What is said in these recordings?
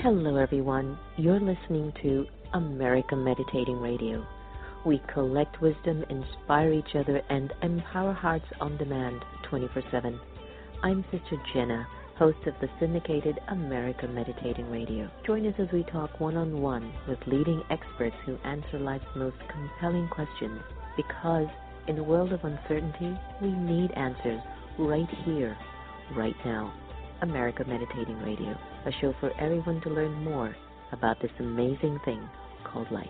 Hello, everyone. You're listening to America Meditating Radio. We collect wisdom, inspire each other, and empower hearts on demand 24/7. I'm Sister Jenna, host of the syndicated America Meditating Radio. Join us as we talk one-on-one with leading experts who answer life's most compelling questions, because in a world of uncertainty, we need answers right here, right now. America Meditating Radio, a show for everyone to learn more about this amazing thing called life.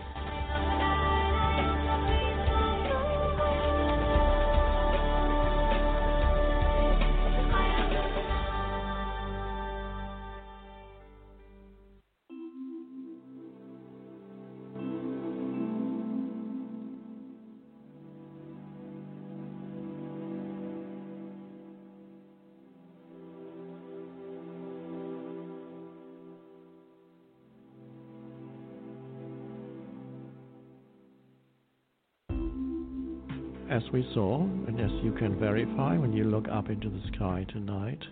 As we saw, and as you can verify when you look up into the sky tonight,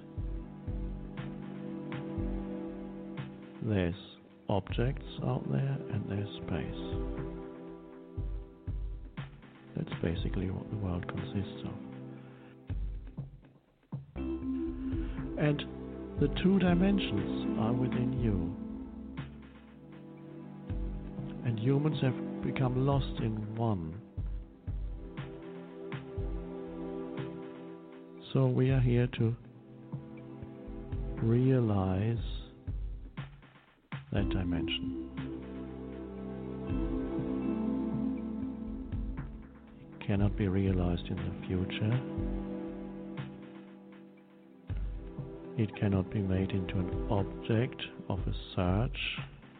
there's objects out there and there's space. That's basically what the world consists of. And the two dimensions are within you. And humans have become lost in one. So we are here to realize that dimension. It cannot be realized in the future. It cannot be made into an object of a search,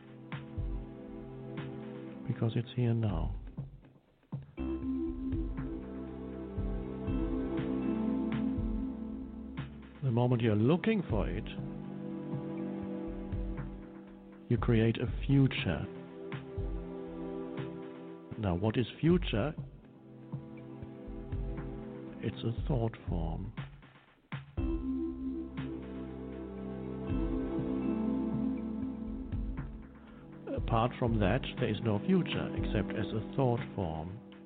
because it's here now. The moment you're looking for it, you create a future. Now, what is future? It's a thought form. Apart from that, there is no future except as a thought form.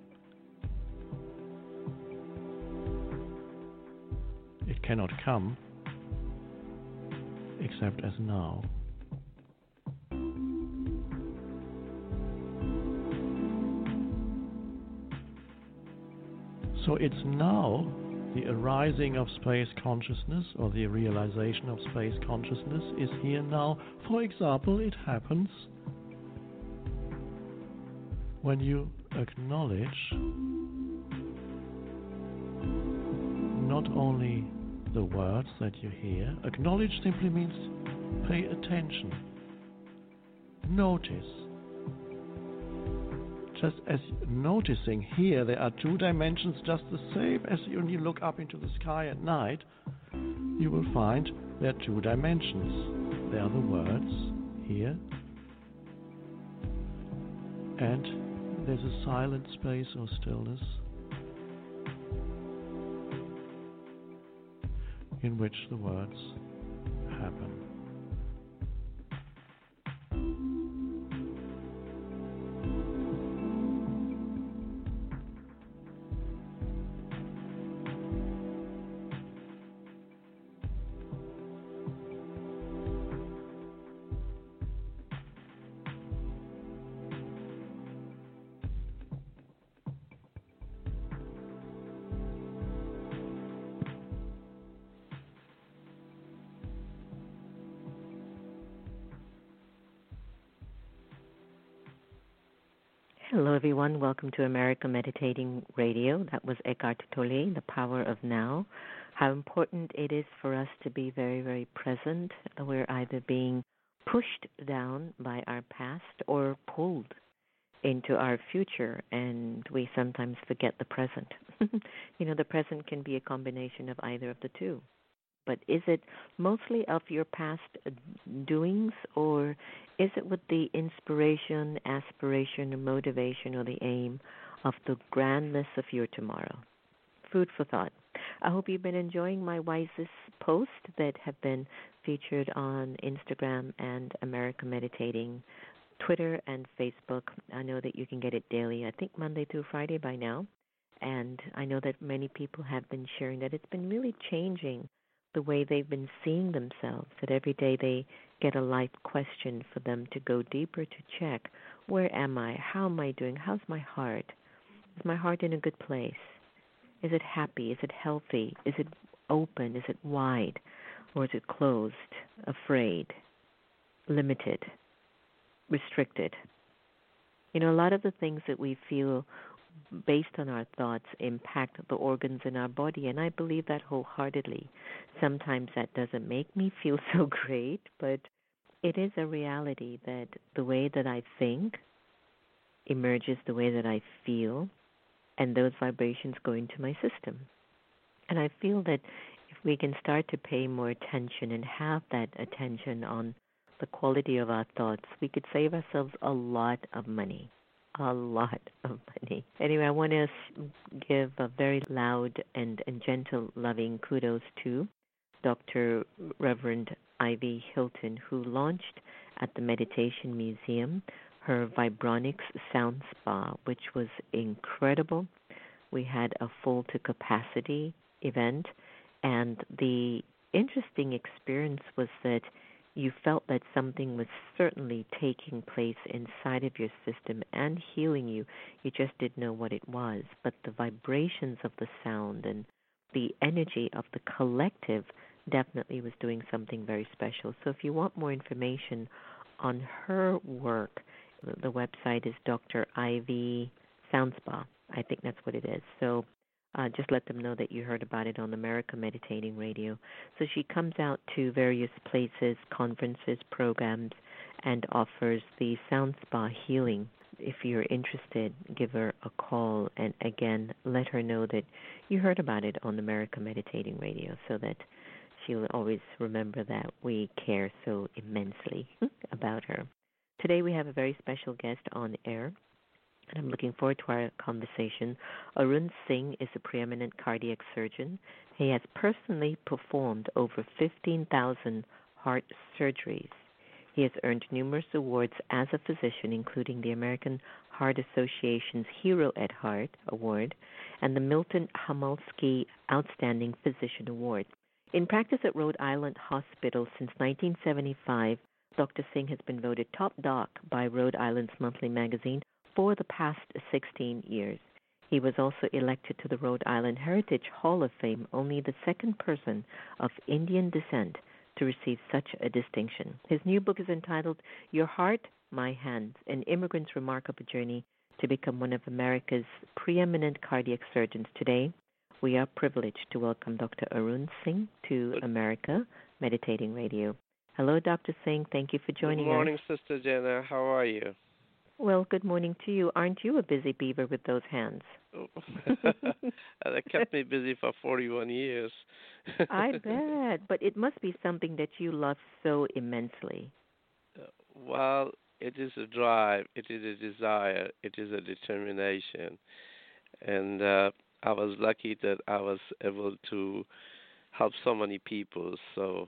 It cannot come except as now. So it's now the arising of space consciousness, or the realization of space consciousness is here now. For example, it happens when you acknowledge not only the words that you hear. Acknowledge simply means pay attention. Notice. Just as noticing here, there are two dimensions just the same as when you look up into the sky at night. You will find there are two dimensions. There are the words here, and there's a silent space or stillness in which the words happen. Hello, everyone. Welcome to America Meditating Radio. That was Eckhart Tolle, The Power of Now. How important it is for us to be very, very present. We're either being pushed down by our past or pulled into our future, and we sometimes forget the present. The present can be a combination of either of the two. But is it mostly of your past doings, or is it with the inspiration, aspiration, or motivation, or the aim of the grandness of your tomorrow? Food for thought. I hope you've been enjoying my wisest posts that have been featured on Instagram and America Meditating, Twitter and Facebook. I know that you can get it daily, I think Monday through Friday by now. And I know that many people have been sharing that it's been really changing the way they've been seeing themselves, that every day they get a life question for them to go deeper to check, where am I? How am I doing? How's my heart? Is my heart in a good place? Is it happy? Is it healthy? Is it open? Is it wide? Or is it closed, afraid, limited, restricted? You know, a lot of the things that we feel based on our thoughts impact the organs in our body, and I believe that wholeheartedly. Sometimes that doesn't make me feel so great, but it is a reality that the way that I think emerges the way that I feel, and those vibrations go into my system. And I feel that if we can start to pay more attention and have that attention on the quality of our thoughts, we could save ourselves a lot of money. A lot of money. Anyway, I want to give a very loud and gentle, loving kudos to Dr. Reverend Ivy Hilton, who launched at the Meditation Museum her Vibronics Sound Spa, which was incredible. We had a full to capacity event, and the interesting experience was that you felt that something was certainly taking place inside of your system and healing you. You just didn't know what it was, but the vibrations of the sound and the energy of the collective definitely was doing something very special. So if you want more information on her work, the website is Dr. Ivy Sound Spa. I think that's what it is. So just let them know that you heard about it on America Meditating Radio. So she comes out to various places, conferences, programs, and offers the Sound Spa healing. If you're interested, give her a call, and again, let her know that you heard about it on America Meditating Radio, so that she'll always remember that we care so immensely about her. Today we have a very special guest on air, and I'm looking forward to our conversation. Arun Singh is a preeminent cardiac surgeon. He has personally performed over 15,000 heart surgeries. He has earned numerous awards as a physician, including the American Heart Association's Hero at Heart Award and the Milton Homolsky Outstanding Physician Award. In practice at Rhode Island Hospital since 1975, Dr. Singh has been voted top doc by Rhode Island's monthly magazine for the past 16 years. He was also elected to the Rhode Island Heritage Hall of Fame, only the second person of Indian descent to receive such a distinction. His new book is entitled Your Heart, My Hands, An Immigrant's Remarkable Journey to Become One of America's Preeminent Cardiac Surgeons. Today, we are privileged to welcome Dr. Arun Singh to America Meditating Radio. Hello, Dr. Singh. Thank you for joining us. Good morning, Sister Jenna. How are you? Well, good morning to you. Aren't you a busy beaver with those hands? That kept me busy for 41 years. I bet. But it must be something that you love so immensely. Well, it is a drive. It is a desire. It is a determination. And I was lucky that I was able to help so many people. So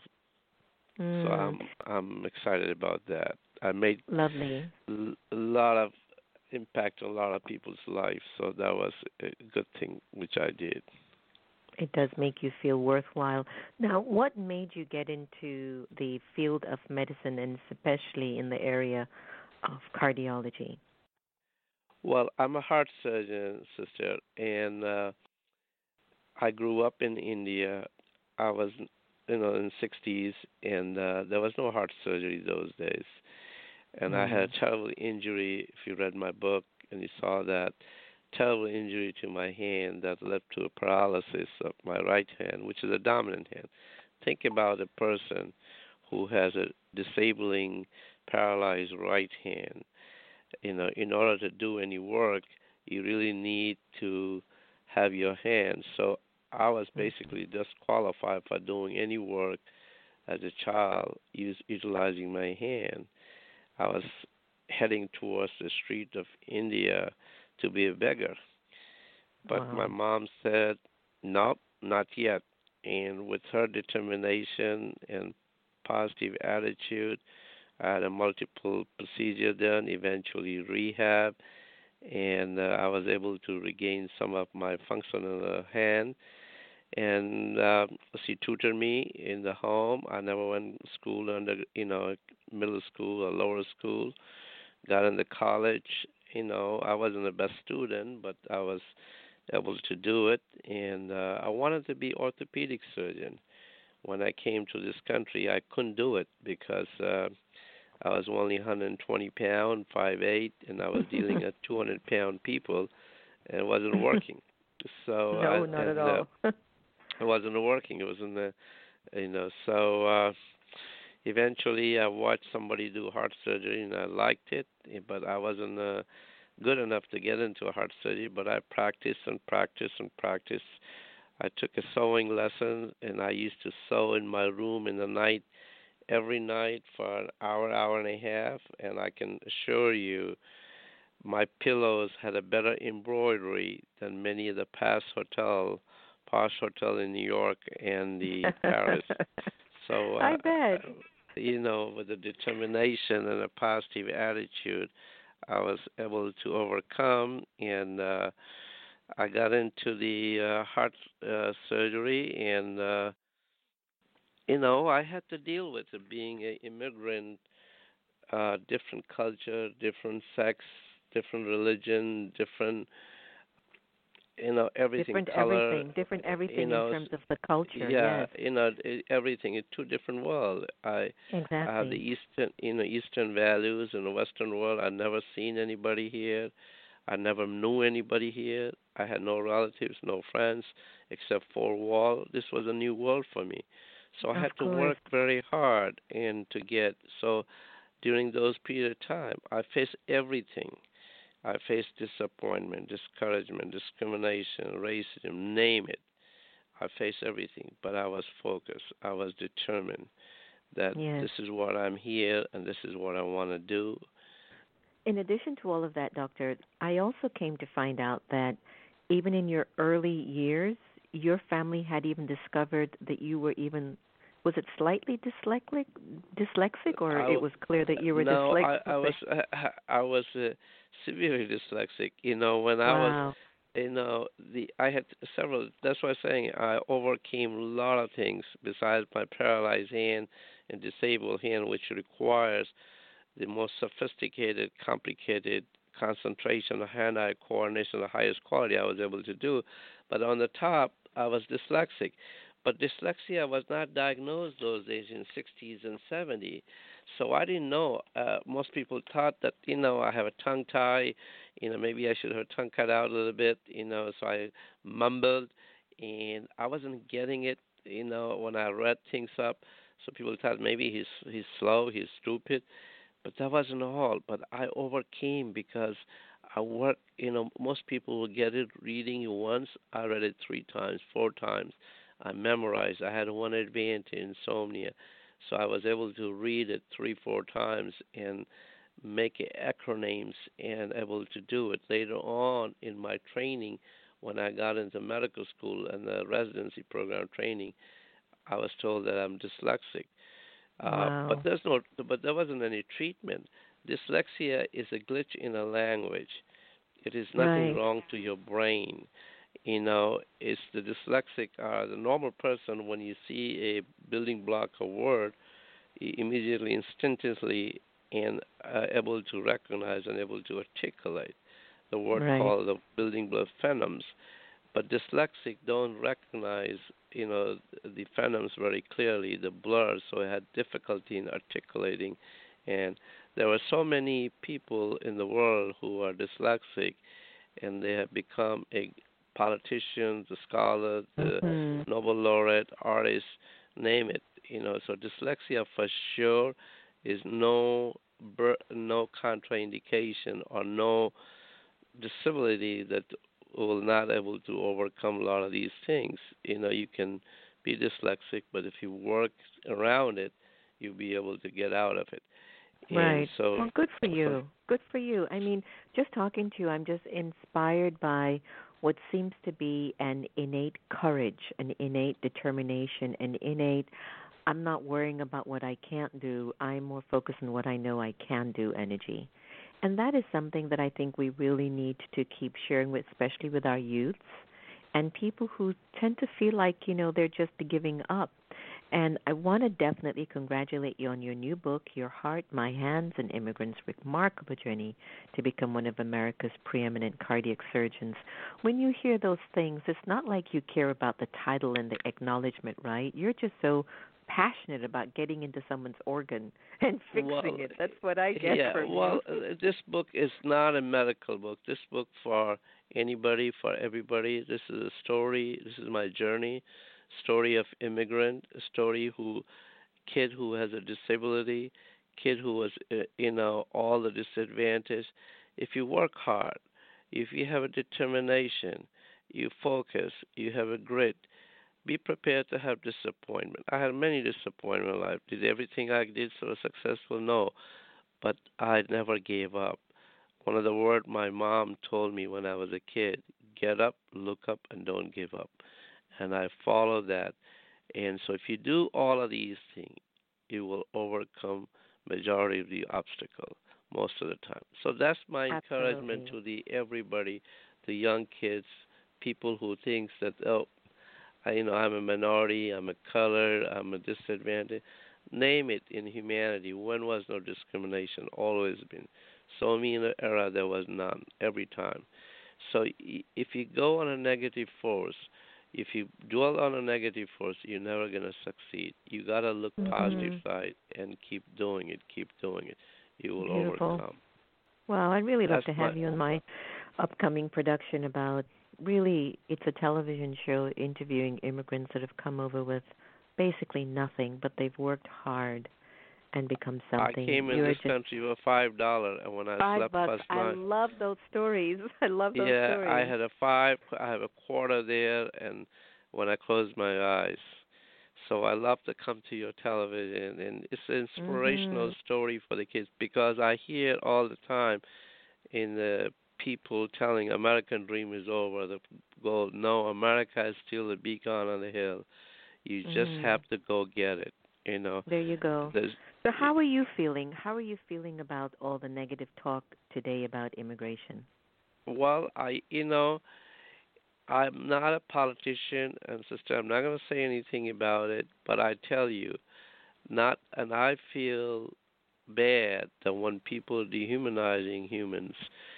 I'm excited about that. I made lovely a lot of impact on a lot of people's lives, so that was a good thing which I did. It does make you feel worthwhile. Now, what made you get into the field of medicine, and especially in the area of cardiology? Well, I'm a heart surgeon, sister, and I grew up in India. I was, in the 60s, and there was no heart surgery those days. And I had a terrible injury. If you read my book and you saw that, terrible injury to my hand that led to a paralysis of my right hand, which is a dominant hand. Think about a person who has a disabling, paralyzed right hand. In order to do any work, you really need to have your hand. So I was basically disqualified for doing any work as a child utilizing my hand. I was heading towards the street of India to be a beggar. But my mom said, nope, not yet. And with her determination and positive attitude, I had a multiple procedure done, eventually rehab, and I was able to regain some of my function in the hand. And she tutored me in the home. I never went to school middle school or lower school. Got into college. I wasn't the best student, but I was able to do it. And I wanted to be orthopedic surgeon. When I came to this country, I couldn't do it because I was only 120 pound, 5'8", and I was dealing with 200-pound people, and it wasn't working. So no, not at all. it wasn't working. It wasn't So eventually, I watched somebody do heart surgery, and I liked it, but I wasn't good enough to get into heart surgery. But I practiced and practiced and practiced. I took a sewing lesson, and I used to sew in my room in the night, every night for an hour, hour and a half, and I can assure you my pillows had a better embroidery than many of the posh hotel in New York and the Paris. So I bet. with the determination and a positive attitude, I was able to overcome, and I got into the heart surgery, and I had to deal with it being an immigrant, different culture, different sex, different religion, different, everything, color, different everything in terms of the culture. yeah, Yes, everything. It's two different worlds. I have the exactly. Eastern values in the Western world. I've never seen anybody here. I never knew anybody here. I had no relatives, no friends, except four wall. This was a new world for me. So I Of had to course. work very hard and to get. So during those period of time, I faced everything. I faced disappointment, discouragement, discrimination, racism, name it. I faced everything, but I was focused. I was determined that Yes. this is what I'm here and this is what I want to do. In addition to all of that, doctor, I also came to find out that even in your early years, your family had even discovered that you were even, was it slightly dyslexic, or I it was clear that you were no, dyslexic? I was severely dyslexic. When I was Wow. the I had several. That's why I'm saying I overcame a lot of things besides my paralyzed hand and disabled hand, which requires the most sophisticated, complicated concentration, hand-eye coordination, the highest quality I was able to do. But on the top, I was dyslexic. But dyslexia was not diagnosed those days in 60s and 70s. So I didn't know. Most people thought that, I have a tongue tie, maybe I should have tongue cut out a little bit, so I mumbled and I wasn't getting it, when I read things up. So people thought maybe he's slow, he's stupid, but that wasn't all. But I overcame because I worked. Most people will get it reading it once. I read it 3 times, 4 times. I memorized. I had one advantage, insomnia, so I was able to read it 3, 4 times and make acronyms and able to do it later on in my training. When I got into medical school and the residency program training, I was told that I'm dyslexic. But Wow. but there wasn't any treatment. Dyslexia is a glitch in a language. It is nothing Right. wrong to your brain. It's the dyslexic, the normal person. When you see a building block of word, immediately, instinctively, and able to recognize and able to articulate the word Right. called the building block phonemes. But dyslexic don't recognize, the phonemes very clearly, the blurs, so I had difficulty in articulating. And there were so many people in the world who are dyslexic, and they have become a politician, the scholar, the Mhm. Nobel laureate, artist, name it. So dyslexia for sure is no contraindication or no disability that will not able to overcome a lot of these things. You can be dyslexic, but if you work around it, you'll be able to get out of it. And Right. Well, good for you. Good for you. I mean, just talking to you, I'm just inspired by what seems to be an innate courage, an innate determination, an innate I'm not worrying about what I can't do. I'm more focused on what I know I can do energy. And that is something that I think we really need to keep sharing with, especially with our youths and people who tend to feel like, they're just giving up. And I want to definitely congratulate you on your new book, Your Heart, My Hands, An Immigrant's Remarkable Journey to Become One of America's Preeminent Cardiac Surgeons. When you hear those things, it's not like you care about the title and the acknowledgement, right? You're just so passionate about getting into someone's organ and fixing it. That's what I get from you. This book is not a medical book. This book for anybody, for everybody. This is a story. This is my journey. Story of immigrant. A story kid who has a disability. Kid who was, all the disadvantage. If you work hard, if you have a determination, you focus, you have a grit. Be prepared to have disappointment. I had many disappointments in life. Did everything I did so successful? No. But I never gave up. One of the words my mom told me when I was a kid, get up, look up, and don't give up. And I followed that. And so if you do all of these things, you will overcome majority of the obstacle most of the time. So that's my encouragement to everybody, the young kids, people who thinks that, I'm a minority, I'm a color, I'm a disadvantage. Name it in humanity. When was no discrimination? Always been. So me in the era there was none, every time. So if you go on a negative force, if you dwell on a negative force, you're never going to succeed. You got to look positive side and keep doing it, You will overcome. Well, I'd really love to have you in my upcoming production about it's a television show interviewing immigrants that have come over with basically nothing, but they've worked hard and become something. I came in this country for $5, and when I slept $5, last night, I love those stories. I love those stories. Yeah, I had I have a quarter there, and when I closed my eyes. So I love to come to your television, and it's an inspirational story for the kids because I hear all the time in the people telling American dream is over, the goal. No, America is still a beacon on the hill. You just have to go get it. There you go. So how are you feeling? How are you feeling about all the negative talk today about immigration? Well, I'm not a politician, and sister, I'm not going to say anything about it, but I tell you, and I feel bad that when people are dehumanizing humans,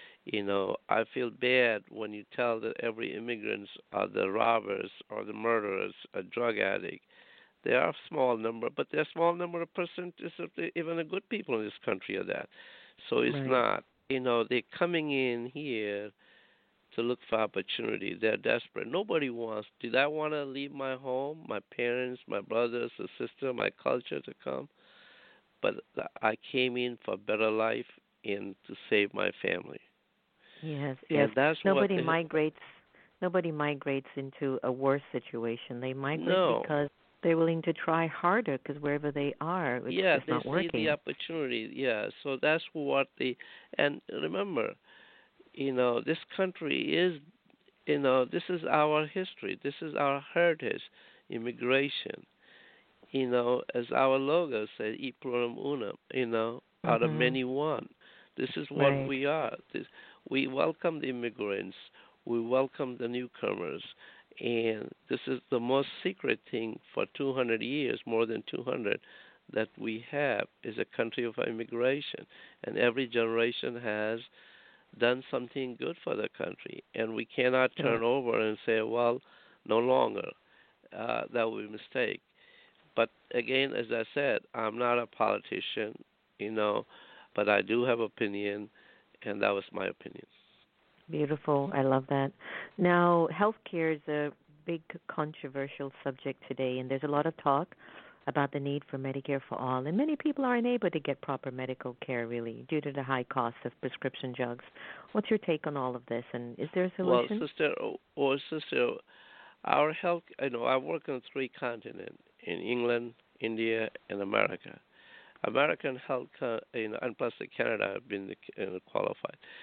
I feel bad when you tell that every immigrants are the robbers or the murderers, a drug addict. They are a small number, but they're a small number of percentage of even the good people in this country are that. So it's not. They're coming in here to look for opportunity. They're desperate. Nobody wants. Did I want to leave my home, my parents, my brothers, my sister, my culture to come? But I came in for a better life and to save my family. Yes. That's nobody migrates into a worse situation. They migrate because they're willing to try harder because wherever they are, it's just not working. Yeah, they see the opportunity. Yeah, so that's what and remember, this country is, this is our history. This is our heritage, immigration. As our logo says, E pluribus unum, out of many one. This is what we are. We welcome the immigrants. We welcome the newcomers. And this is the most secret thing for 200 years, more than 200, that we have is a country of immigration. And every generation has done something good for the country. And we cannot turn over and say, well, no longer. That would be a mistake. But again, as I said, I'm not a politician, but I do have opinion, and that was my opinion. Beautiful. I love that. Now, healthcare is a big controversial subject today, and there's a lot of talk about the need for Medicare for all. And many people are unable to get proper medical care, really, due to the high cost of prescription drugs. What's your take on all of this, and is there a solution? Well, sister, our health, I work on 3 continents, in England, India, and America. American health, and plus Canada have been qualified.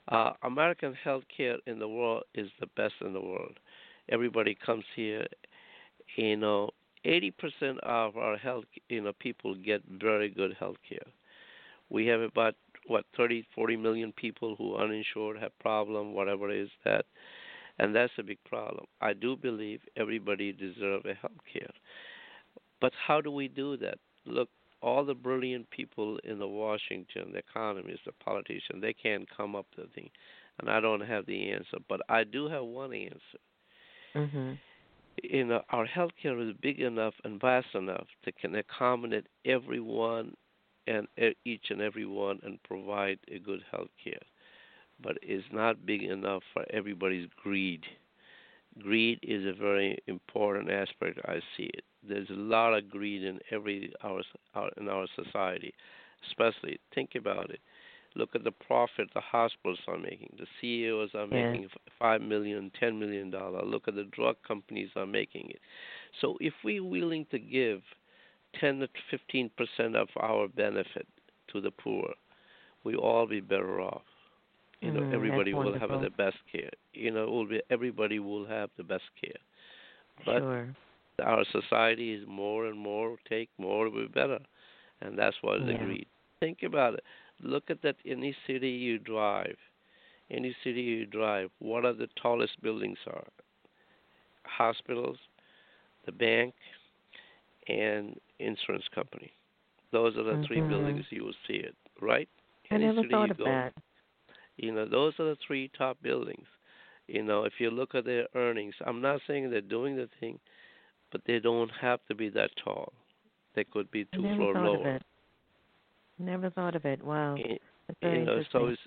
American healthcare in the world is the best in the world. Everybody comes here. You know, 80% of our people get very good health care. We have about 30, 40 million people who are uninsured, have problem, whatever it is that, and that's a big problem. I do believe everybody deserves a health care, but how do we do that? Look, all the brilliant people in the Washington, the economists, the politicians, they can't come up to the thing, and I don't have the answer, but I do have one answer. Mhm. Our healthcare is big enough and vast enough to can accommodate everyone and each and every one and provide a good healthcare. But it's not big enough for everybody's greed. Greed is a very important aspect. I see it. There's a lot of greed in in our society, especially think about it. Look at the profit the hospitals are making. The CEOs are Yes. making $5 million, $10 million. Look at the drug companies are making it. So if we're willing to give 10 to 15% of our benefit to the poor, we all be better off. That's Everybody will have wonderful. the best care. Everybody will have the best care. But Sure. our society is more and more take more, be better, and that's what is Yeah. agreed. Think about it. Look at that. Any city you drive, what are the tallest buildings are? Hospitals, the bank, and insurance company. Those are the three buildings Mhm. you will see it, right? I Any never city thought you of go, that. those are the three top buildings. If you look at their earnings, I'm not saying they're doing the thing, but they don't have to be that tall. They could be I two never floor thought of lower. it. Never thought of it. Wow. Y- That's very so interesting. it's,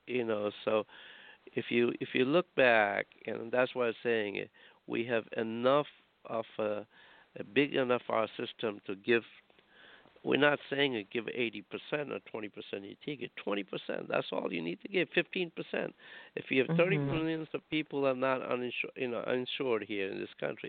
so if you look back, and that's why I'm saying it, we have enough of a big enough our system to give. We're not saying it give 80% or 20%. You take it 20%. That's all you need to give. 15%. If you have 30 Mhm. millions of people are not uninsured here in this country,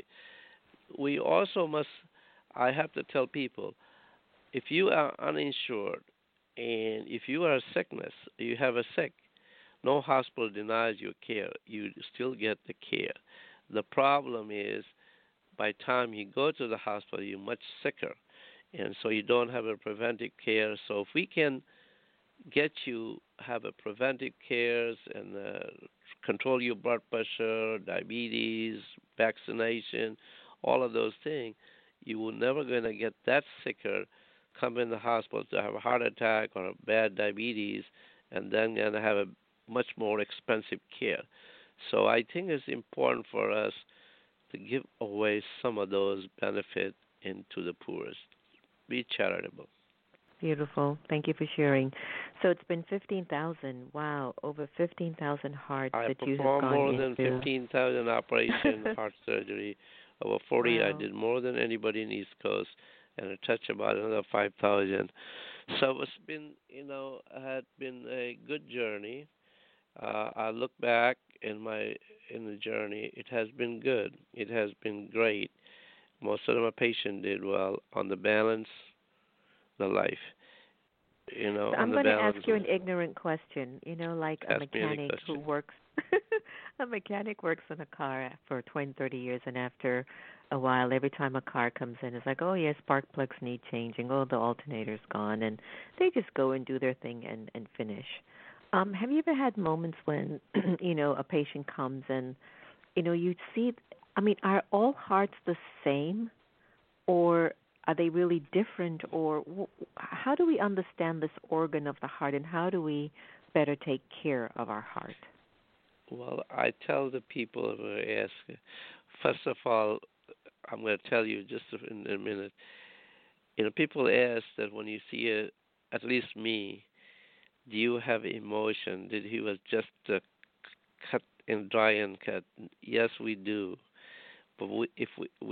we also must. I have to tell people, if you are uninsured and if you are sickness, you have a sick, no hospital denies you care. You still get the care. The problem is by the time you go to the hospital, you're much sicker, and so you don't have a preventive care. So if we can get you have a preventive cares and control your blood pressure, diabetes, vaccination, all of those things, you will never going to get that sicker, come in the hospital to have a heart attack or a bad diabetes, and then going to have a much more expensive care. So I think it's important for us to give away some of those benefits into the poorest. Be charitable. Beautiful. Thank you for sharing. So it's been 15,000. Wow, over 15,000 hearts I that you have performed gone more than into. 15,000 operation heart surgery. Over 40, I Wow. did more than anybody in the East Coast, and I touched about another 5,000. So it's been, had been a good journey. I look back in the journey. It has been good. It has been great. Most of my patients did well on the balance, the life. So On I'm the going to ask balance. you an ignorant question. Like a Ask me any mechanic who question. works a mechanic works on a car for 20, 30 years, and after a while, every time a car comes in, it's like, oh, yes, spark plugs need changing. Oh, the alternator's gone. And they just go and do their thing and finish. Have you ever had moments when, a patient comes and, you see, I mean, are all hearts the same? Or are they really different? Or how do we understand this organ of the heart, and how do we better take care of our heart? Well, I tell the people who ask, first of all, I'm going to tell you just in a minute. People ask that when you see at least me, do you have emotion? Did he was just cut and dry and cut? Yes, we do. But if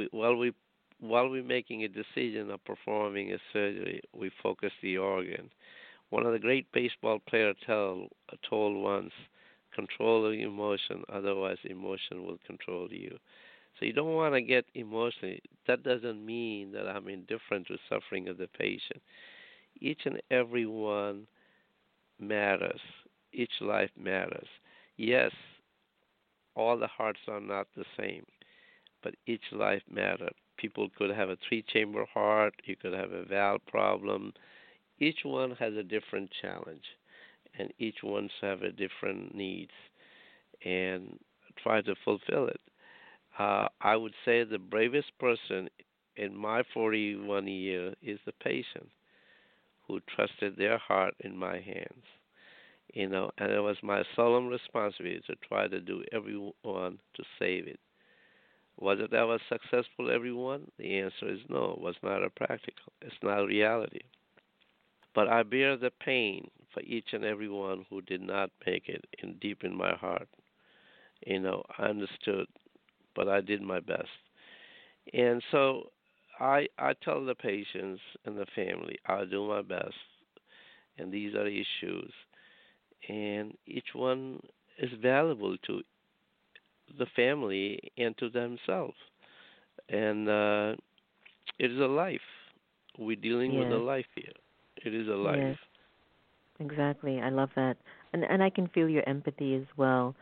while we're making a decision of performing a surgery, we focus the organ. One of the great baseball players told once, control the emotion, otherwise emotion will control you. So you don't want to get emotional. That doesn't mean that I'm indifferent to suffering of the patient. Each and every one matters. each life matters. Yes, all the hearts are not the same, but each life matters. People could have a three-chamber heart. You could have a valve problem. Each one has a different challenge, and each one's have a different needs, and try to fulfill it. I would say the bravest person in my 41 year is the patient who trusted their heart in my hands. And it was my solemn responsibility to try to do everyone to save it. Was it ever successful, everyone? The answer is no. It was not a practical. It's not a reality. But I bear the pain for each and every one who did not make it in deep in my heart. I understood, but I did my best. And so I tell the patients and the family, I'll do my best. And these are issues. And each one is valuable to the family and to themselves. And it is a life. We're dealing with a Yes, life here. It is a life. yes, exactly. I love that. And I can feel your empathy as well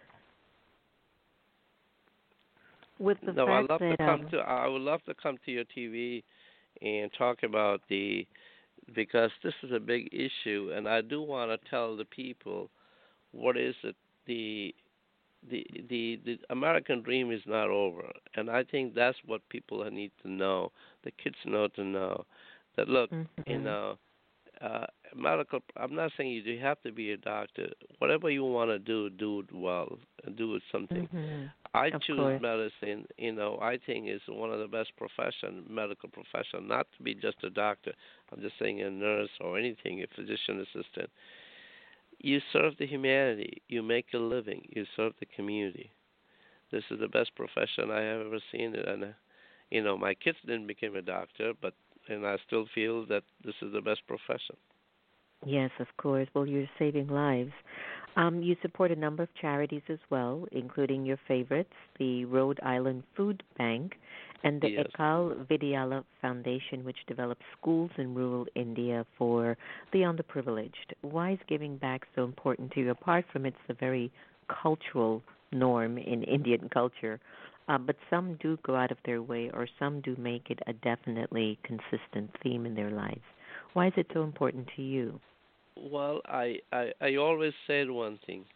with the No, fact that I would love to come to your TV and talk about because this is a big issue, and I do want to tell the people what is it the the American dream is not over, and I think that's what people need to know. The kids know to know that look, you mhm. know, uh, medical. I'm not saying you have to be a doctor. Whatever you want to do, do it well and do it something. Mhm. I Of choose course. medicine. I think is one of the best medical profession. Not to be just a doctor. I'm just saying a nurse or anything, a physician assistant. You serve the humanity. You make a living. You serve the community. This is the best profession I have ever seen. And my kids didn't become a doctor, and I still feel that this is the best profession. Yes, of course. Well, you're saving lives. You support a number of charities as well, including your favorites, the Rhode Island Food Bank and the Yes. Ekal Vidyala Foundation, which develops schools in rural India for the underprivileged. Why is giving back so important to you? Apart from it's a very cultural norm in Indian culture, but some do go out of their way, or some do make it a definitely consistent theme in their lives. Why is it so important to you? Well, I always said one thing.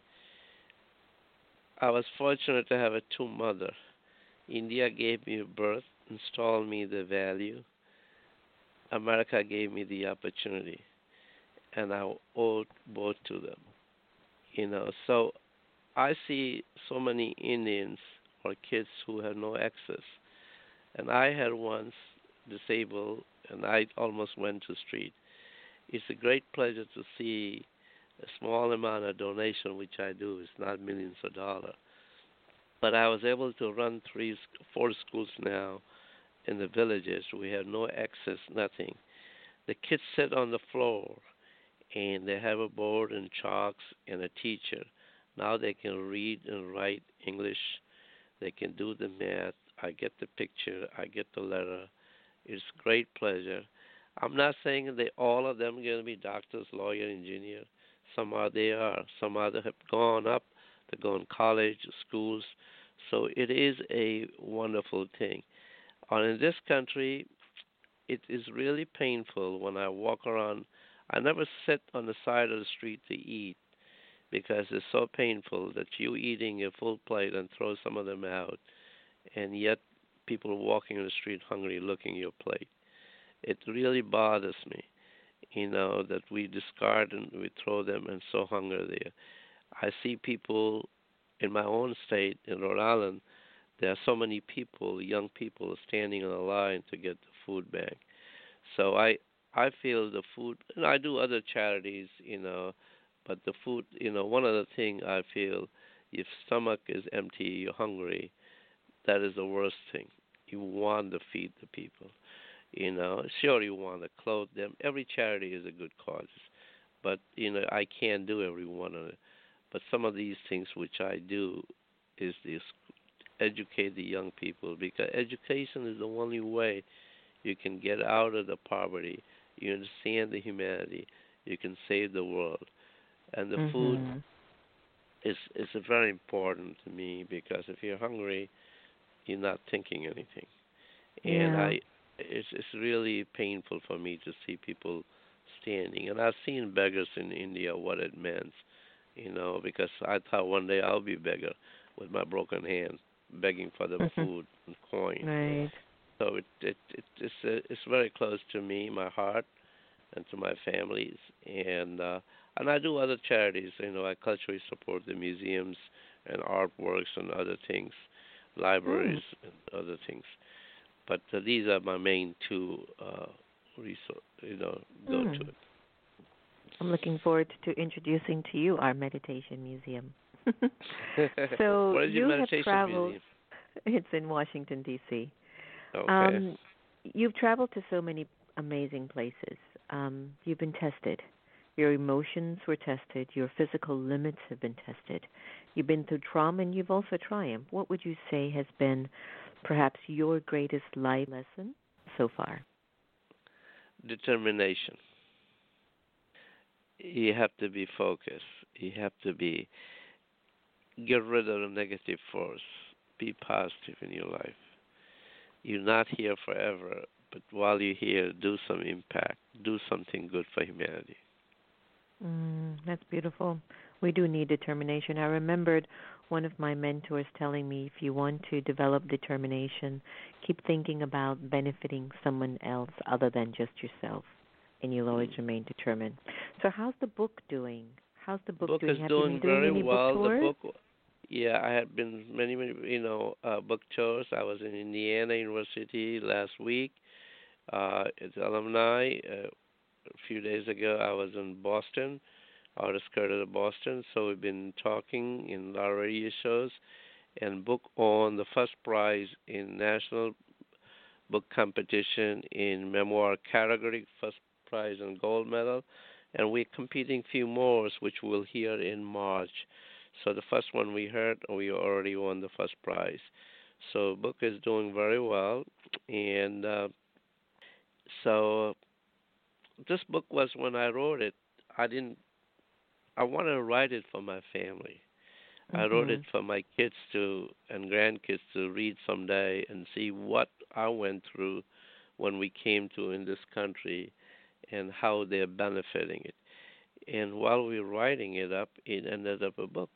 I was fortunate to have a two mother. India gave me birth, installed me the value. America gave me the opportunity, and I owe both to them. So I see so many Indians or kids who have no access, and I had once disabled, and I almost went to street. It's a great pleasure to see a small amount of donation, which I do. It's not millions of dollars, but I was able to run four schools now in the villages. We have no access, nothing. The kids sit on the floor, and they have a board and chalks and a teacher. Now they can read and write English. They can do the math. I get the picture. I get the letter. It's great pleasure. I'm not saying that all of them are going to be doctors, lawyer, engineer. Some are they are. Some other have gone up. They go in college, schools. So it is a wonderful thing. And in this country, it is really painful when I walk around. I never sit on the side of the street to eat because it's so painful that you eating a full plate and throw some of them out, and yet people walking in the street hungry looking at your plate. It really bothers me, that we discard and we throw them and so hungry there. I see people in my own state in Rhode Island. There are so many people, young people, standing in a line to get the food bank. So I feel the food, and I do other charities, but the food, one of the things I feel, if stomach is empty, you're hungry, that is the worst thing. You want to feed the people. Sure you want to clothe them. Every charity is a good cause, but I can't do every one of it. But some of these things which I do is this educate the young people, because education is the only way you can get out of the poverty. You understand the humanity. You can save the world. And the food Mhm. is very important to me because if you're hungry, you're not thinking anything. And Yeah. it's really painful for me to see people standing. And I've seen beggars in India what it meant, because I thought one day I'll be beggar with my broken hand, begging for the food and coin. Right. So it's very close to me, my heart, and to my families, and I do other charities. I culturally support the museums and artworks and other things, Mm. libraries and other things. But these are my main two resource, go to Mm. I'm looking forward to introducing to you our meditation museum. it. So What is your you have meditation traveled. museum? It's in Washington D.C. Okay. Um, you've traveled to so many amazing places. You've been tested. Your emotions were tested. Your physical limits have been tested. You've been through trauma and you've also triumphed. What would you say has been perhaps your greatest life lesson so far? Determination. You have to be focused. You have to be get rid of the negative force. Be positive in your life. You're not here forever, but while you're here, do some impact. Do something good for humanity. That's beautiful. We do need determination. I remembered one of my mentors telling me if you want to develop determination, keep thinking about benefiting someone else other than just yourself, and you'll always Mm. remain determined. So, how's the book doing? How's the book Book doing? is Have you been doing doing very any book well. The tours? book, yeah, I had been many, book tours. I was in Indiana University last week. It's alumni. A few days ago, I was in Boston, outskirts of Boston. So we've been talking in our radio shows and book on the first prize in national book competition in memoir category, first prize and gold medal, and we're competing few more, which we'll hear in March. So the first one we heard, we already won the first prize. So book is doing very well, and so this book was when I wrote it. I didn't. I wanted to write it for my family. I wrote it Mhm. for my kids to and grandkids to read someday and see what I went through when we came to in this country and how they're benefiting it. And while we were writing it up, it ended up a book.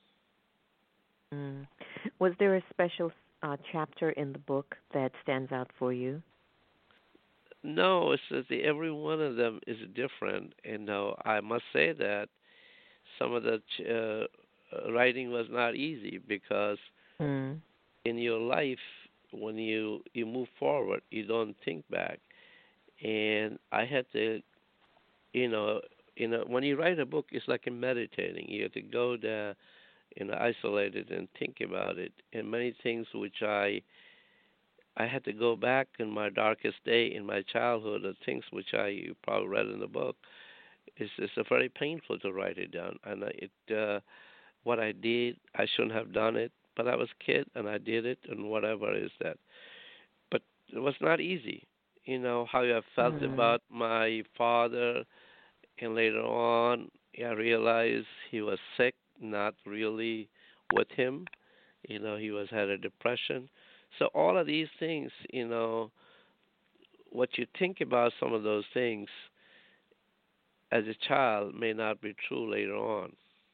Mm. Was there a special chapter in the book that stands out for you? No, it's that every one of them is different. And now I must say that some of the writing was not easy because Mm. in your life, when you move forward, you don't think back. And I had to, you know, when you write a book, it's like in meditating. You have to go there isolated and think about it. And many things which I had to go back in my darkest day in my childhood, the things which you probably read in the book. It's a very painful to write it down. And what I did, I shouldn't have done it, but I was a kid and I did it, and whatever is that. But it was not easy. How I felt Mm. about my father, and later on, I realized he was sick, not really with him. He was had a depression. So all of these things, what you think about some of those things as a child may not be true later on.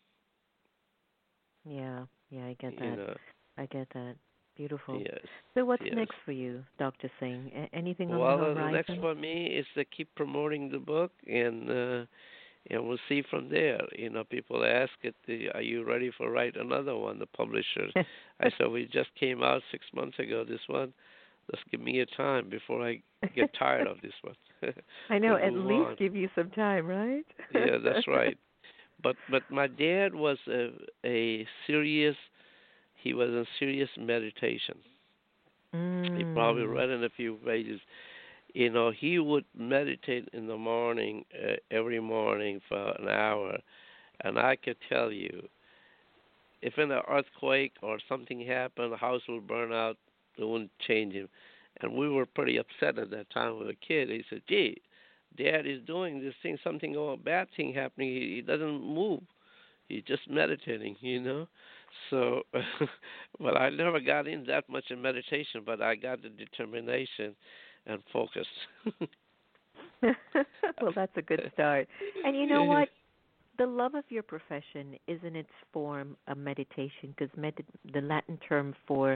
Yeah. Yeah, I get You that. know, I get that. Beautiful. yes, So what's yes. next for you, Dr. Singh? Anything on the Well, the next horizon? for me is to keep promoting the book, and we'll see from there. People ask it, are you ready for write another one? The publishers. I said we just came out 6 months ago. This one, just give me a time before I get tired of this one I know, and at move least on. give you some time, right? Yeah, that's right. But my dad was a serious. He was in serious meditation. He probably Mm. read in a few pages. He would meditate in the morning, every morning for an hour, and I could tell you, if an earthquake or something happened, the house would burn out, it wouldn't change him. And we were pretty upset at that time with a kid. He said, "Gee, Dad is doing this thing, something or a bad thing happening. He doesn't move. He's just meditating, you know. So, well, I never got in that much in meditation, but I got the determination and focus. Well, that's a good start. And you know what? The love of your profession is in its form a meditation, because the Latin term for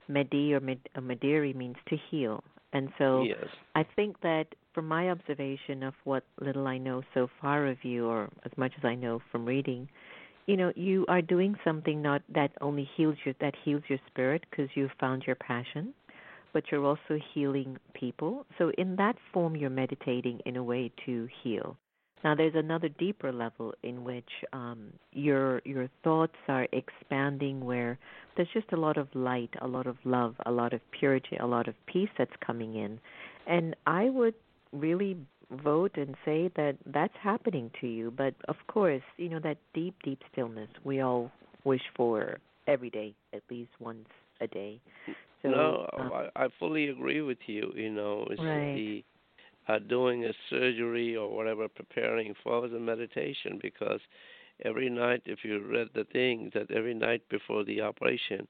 medere means to heal. And so Yes. I think that from my observation of what little I know so far of you, or as much as I know from reading, you are doing something not that only heals your spirit, because you've found your passion, but you're also healing people. So in that form, you're meditating in a way to heal. Now, there's another deeper level in which your thoughts are expanding, where there's just a lot of light, a lot of love, a lot of purity, a lot of peace that's coming in. And I would really vote and say that that's happening to you. But, of course, that deep, deep stillness we all wish for every day, at least once a day. So, No, I fully agree with you. It's right. the doing a surgery or whatever, preparing for the meditation, because every night, if you read the thing, that every night before the operation,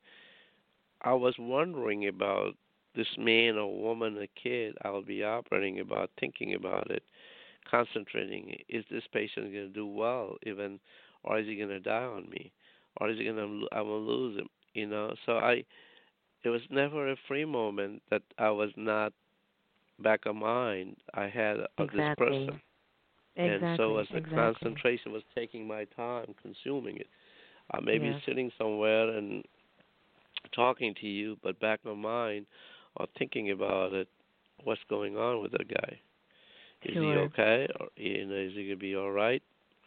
I was wondering about this man or woman, a kid I'll be operating about, thinking about it, concentrating. Is this patient going to do well, even, or is he going to die on me, or is he going to I will lose him? So it was never a free moment that I was not back of mind I had of this person. Exactly. And so as the concentration was taking my time, consuming it, I may be sitting somewhere and talking to you, but back of mind or thinking about it, what's going on with the guy? Is he okay? Or is he gonna be all right?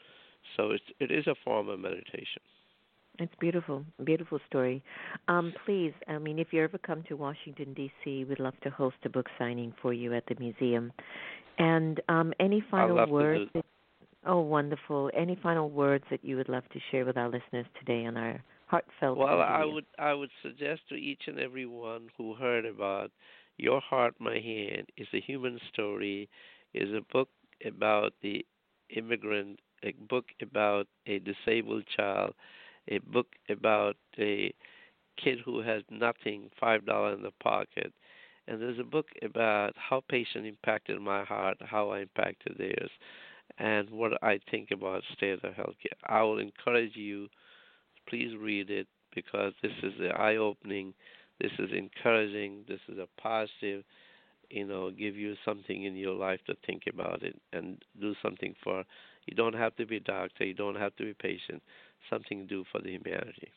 So it is a form of meditation. It's beautiful, beautiful story. Please, if you ever come to Washington, D.C., we'd love to host a book signing for you at the museum. And any final words? Oh, wonderful. Any final words that you would love to share with our listeners today on our heartfelt Well, interview? I would suggest to each and every one who heard about Your Heart, My Hand is a human story, is a book about the immigrant, a book about a disabled child, a book about a kid who has nothing, $5 in the pocket. And there's a book about how patient impacted my heart, how I impacted theirs, and what I think about state of healthcare. I will encourage you, please read it, because this is eye-opening, this is encouraging, this is a positive, give you something in your life to think about it and do something for. You don't have to be a doctor, you don't have to be patient, something to do for the humanity.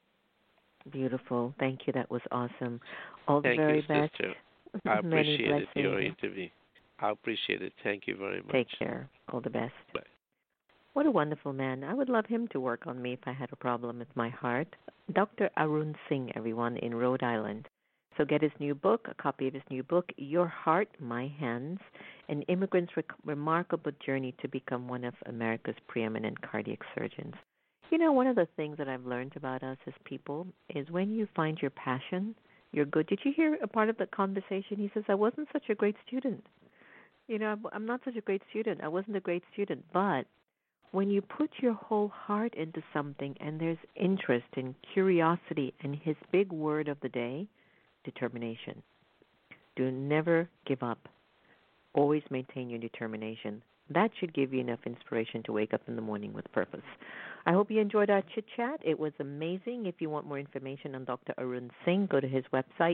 Beautiful. Thank you. That was awesome. All the Thank very you, best. sister. I appreciate Many your blessings. interview. I appreciate it. Thank you very much. Take care. All the best. Bye. What a wonderful man. I would love him to work on me if I had a problem with my heart. Dr. Arun Singh, everyone, in Rhode Island. So get his new book, a copy of his new book, Your Heart, My Hands, An Immigrant's Remarkable Journey to Become One of America's Preeminent Cardiac Surgeons. One of the things that I've learned about us as people is when you find your passion, you're good. Did you hear a part of the conversation? He says, I wasn't such a great student. I'm not such a great student. I wasn't a great student. But when you put your whole heart into something and there's interest and curiosity, and his big word of the day, determination. Do never give up. Always maintain your determination. That should give you enough inspiration to wake up in the morning with purpose. I hope you enjoyed our chit-chat. It was amazing. If you want more information on Dr. Arun Singh, go to his website,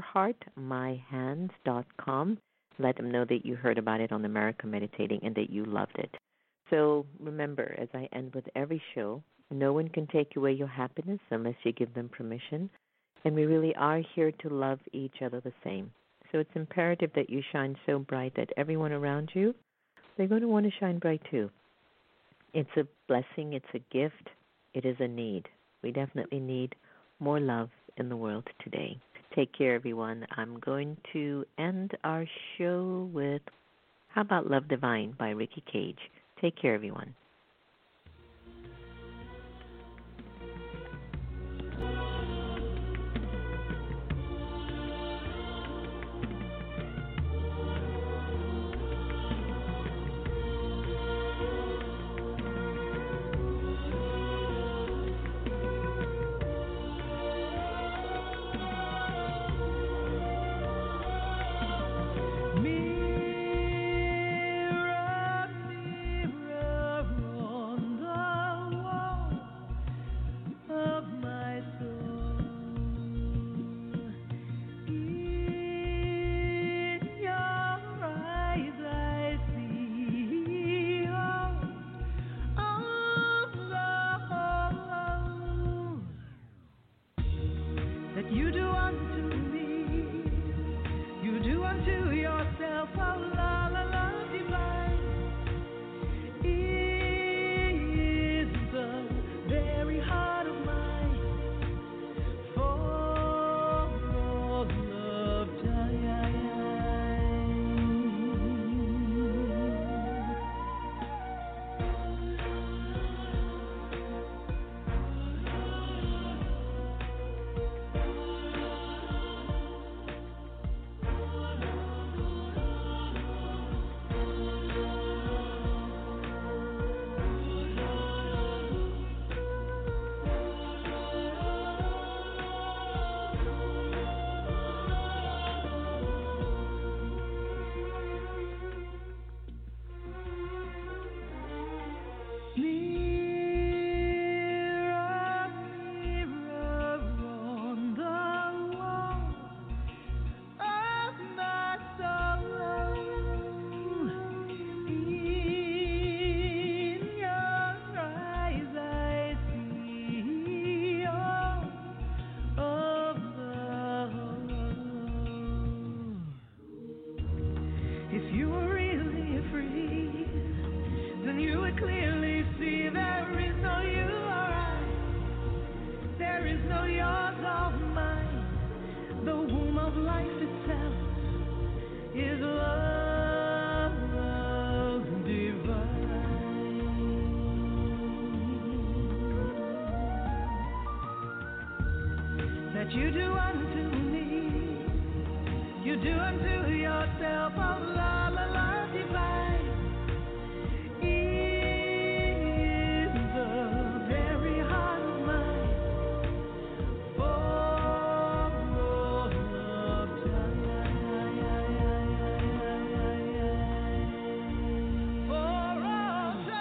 yourheartmyhands.com. Let him know that you heard about it on America Meditating and that you loved it. So remember, as I end with every show, no one can take away your happiness unless you give them permission. And we really are here to love each other the same. So it's imperative that you shine so bright that everyone around you, they're going to want to shine bright too. It's a blessing. It's a gift. It is a need. We definitely need more love in the world today. Take care, everyone. I'm going to end our show with, how about Love Divine by Ricky Cage. Take care, everyone. you do unto me, you do unto yourself, oh la la la divine, in the very heart of mine, for all of time, for all time.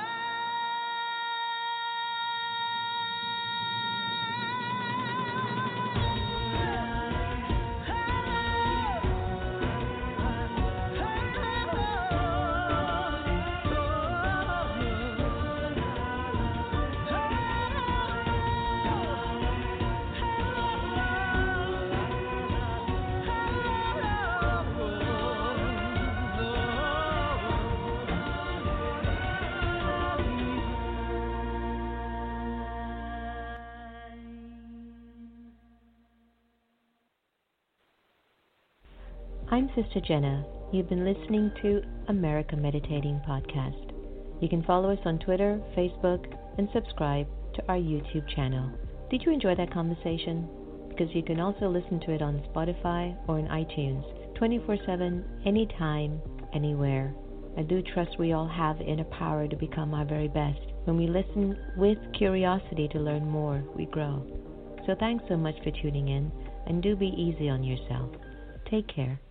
I'm Sister Jenna. You've been listening to America Meditating Podcast. You can follow us on Twitter, Facebook, and subscribe to our YouTube channel. Did you enjoy that conversation? Because you can also listen to it on Spotify or in iTunes, 24/7, anytime, anywhere. I do trust we all have the inner power to become our very best. When we listen with curiosity to learn more, we grow. So thanks so much for tuning in, and do be easy on yourself. Take care.